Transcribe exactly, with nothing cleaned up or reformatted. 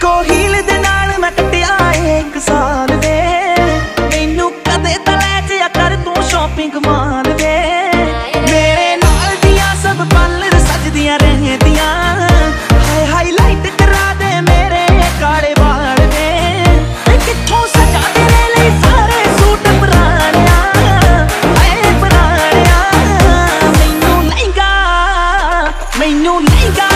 Eco heal दे नाल मैं कटिया एक साल वे, मैनू कदे तां लै जिया कर तू शॉपिंग माल वे। मेरे नाल दियां सब पार्लर सजदियां रहदियां, हाय हाईलाइट करा दे मेरे काले बाल वे। कित्थों सजा तेरे लई सारे सूट पुराणिया, हाय पुराणिया। मैनू लहंगा मैनू लहंगा